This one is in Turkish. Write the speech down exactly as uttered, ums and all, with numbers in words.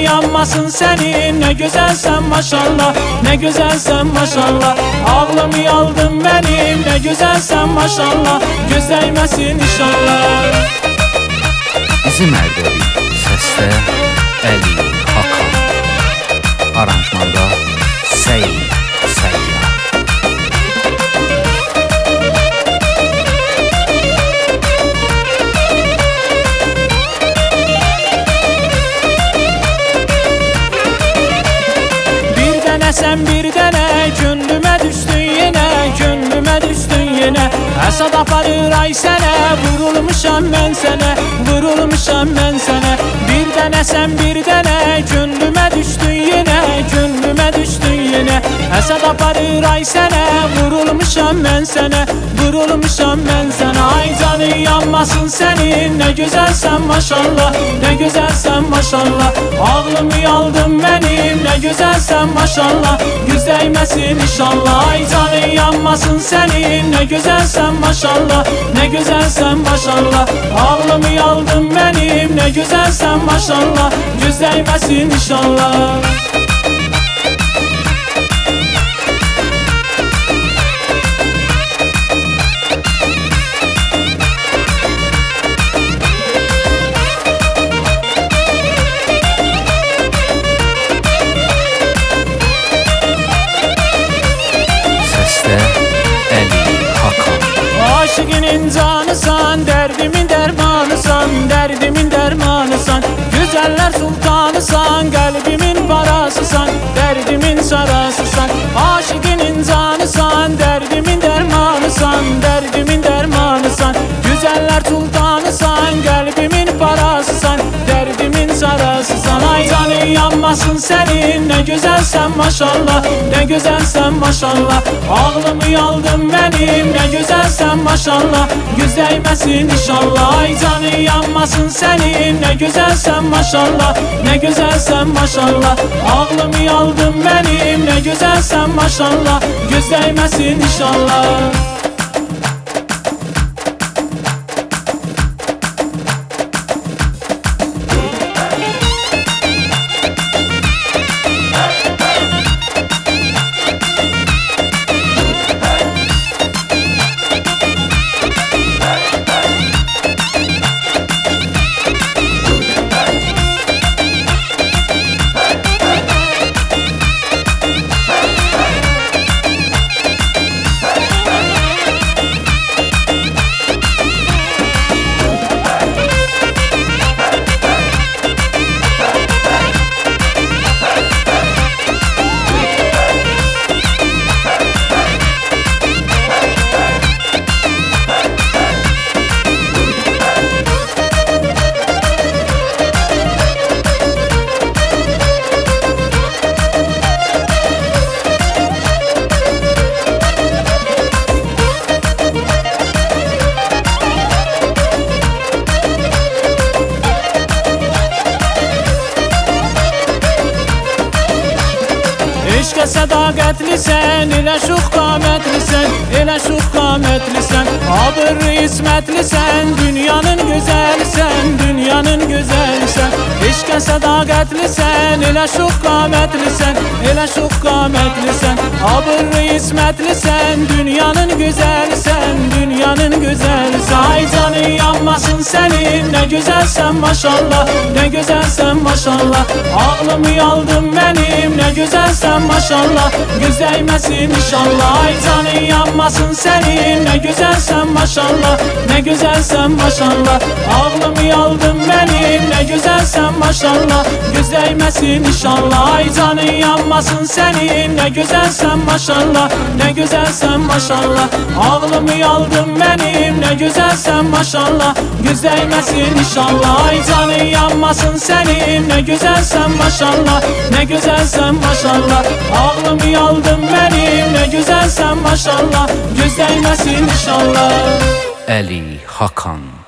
yanmasın senin. Ne güzelsen maşallah, ne güzelsen maşallah. Ağlımı aldın benim, ne güzelsen maşallah. Göz değmesin inşallah. Bizim Ərdəbil, səsdə Əli Hakan, aranjmanda Seyid Səyyah. Bir dənə sən bir dənə, gönlümə düşdün yenə, gönlümə düşdün yenə. Həsad aparır ay sənə, vurulmuşam mən sənə, vurulmuşam mən sənə. Bir dənə sən bir dənə, gönlümə düşdün yenə, gönlümə düşdün yenə. Həsad aparır ay sənə, vurulmuşam mən sənə, vurulmuşam mən sənə. Ay canı yanmasın senin, ne güzelsen maşallah, ne güzelsen maşallah. Ağlımı aldın benim, ne güzelsen maşallah. Yüz değmesin inşallah. Ay canı yanmasın senin, ne güzelsen maşallah, ne güzelsen maşallah. Ağlımı aldın benim, ne güzelsen maşallah. Yüz değmesin inşallah. Aşıkinin canısan, derdimin dermanısan, derdimin dermanısan. Güzeller sultanısan, kalbimin parasısan, derdimin sarasısan. Aşıkinin canısan, derdimin dermanısan, derdimin dermanısan. Güzeller sultanısan, kalbimin parasısan, derdimin sarasısan. Ay canı yanmasın senin, ne güzelsen maşallah, ne güzelsen maşallah. Ağlımı aldın benim, ne güzelsen maşallah. Yüz değmesin inşallah. Ay canı yanmasın senin, ne güzelsen maşallah, ne güzelsen maşallah. Ağlımı aldın benim, ne güzelsen maşallah. Yüz değmesin inşallah. Eşqə sədaqətlisən, elə şuqqamətlisən, elə şuqqamətlisən. Abırlı ismətlisən, dünyanın gözəlisən, dünyanın gözəlisən. Eşqə sədaqətlisən, elə şuqqamətlisən, elə şuqqamətlisən. Abırlı ismətlisən, dünyanın gözəlisən, dünyanın gözəlisən. Ay canı yanmasın senin, ne güzelsen maşallah, ne güzelsen maşallah. Ağlımı aldın benim, ne güzelsen maşallah. Yüz değmesin inşallah. Ay canı yanmasın senin, ne güzelsen maşallah, ne güzelsen maşallah. Ağlımı aldın benim, ne güzelsen maşallah. Yüz değmesin inşallah. Ay canı yanmasın senin, ne güzelsen maşallah, ne güzelsen maşallah. Ağlımı aldın benim, ne güzelsen maşallah. Yüz değmesin inşallah. Ay canı yanmasın senin, ne güzelsen maşallah, ne güzelsen maşallah. Ağlımı aldın benim, ne güzelsen maşallah. Yüz değmesin inşallah. Əli Hakan.